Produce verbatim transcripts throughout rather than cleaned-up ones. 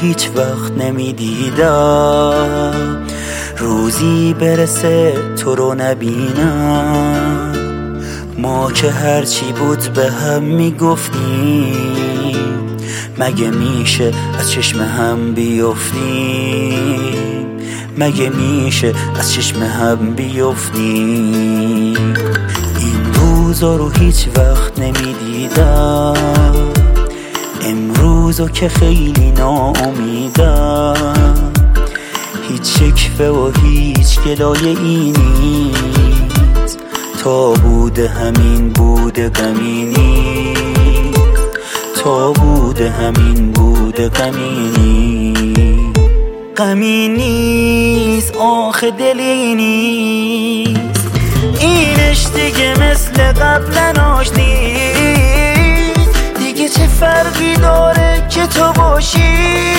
هیچ وقت نمیدیدم روزی برسه تو رو نبینم. ما که هرچی بود به هم میگفتیم، مگه میشه از چشم هم بیفتیم؟ مگه میشه از چشم هم بیفتیم؟ این روزا رو هیچ وقت نمیدیدم، امروزو که خیلی ناامیدم. هیچ شکوه و هیچ گلایه ای نیست، تا بوده همین بوده غمی نیست، تا بوده همین بوده غمی نیست. غمی نیست آخه دلی نیست، اینش دیگه مثل قبل ناش نیست. دیگه چه فرقی داره که تو باشی؟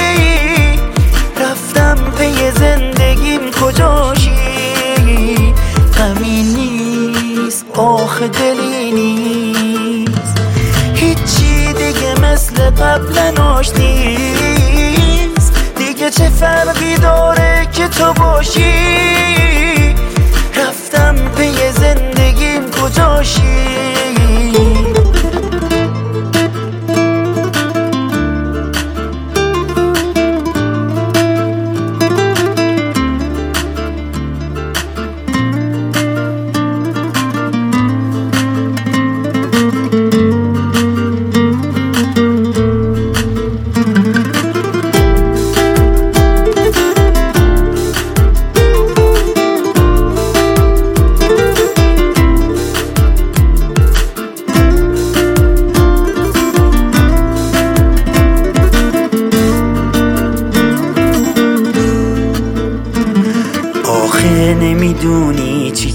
رفتم پی زندگیم کجاشی؟ غمی نیست آخه دلی نیست، هیچی دیگه مثل قبل ناش نیست. دیگه چه فرقی داره که تو باشی؟ رفتم پی زندگیم کجاشی؟ نمیدونی چی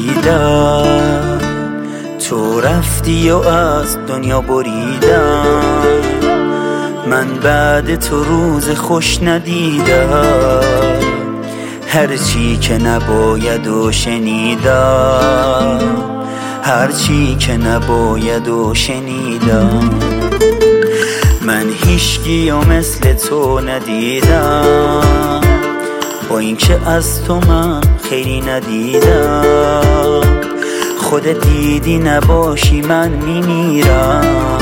کشیدم، تو رفتی و از دنیا بریدم. من بعد تو روز خوش ندیدم، هرچی که نباید و شنیدم، هرچی که نباید و شنیدم. من هیچکی و مثل تو ندیدم، با اینکه از تو من خیلی ندیدم. خودت دیدی نباشی من میمیرم،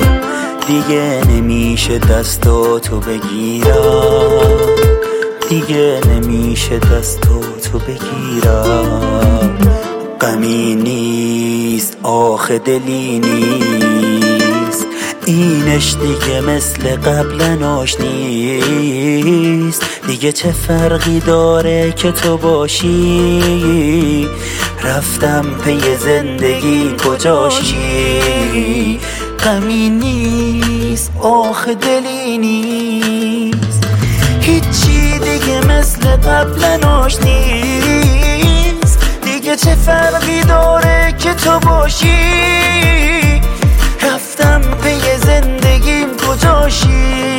دیگه نمیشه دستاتو بگیرم، دیگه نمیشه دستاتو بگیرم. غمی نیست آخه دلی نیست، اینش دیگه مثل قبل ناش نیست. دیگه چه فرقی داره که تو باشی؟ رفتم پی زندگی کجاشی؟ غمی نیست آخه دلی نیست، هیچی دیگه مثل قبل ناش نیست. دیگه چه فرقی داره که تو باشی؟ رفتم پی زندگیم کجاشی؟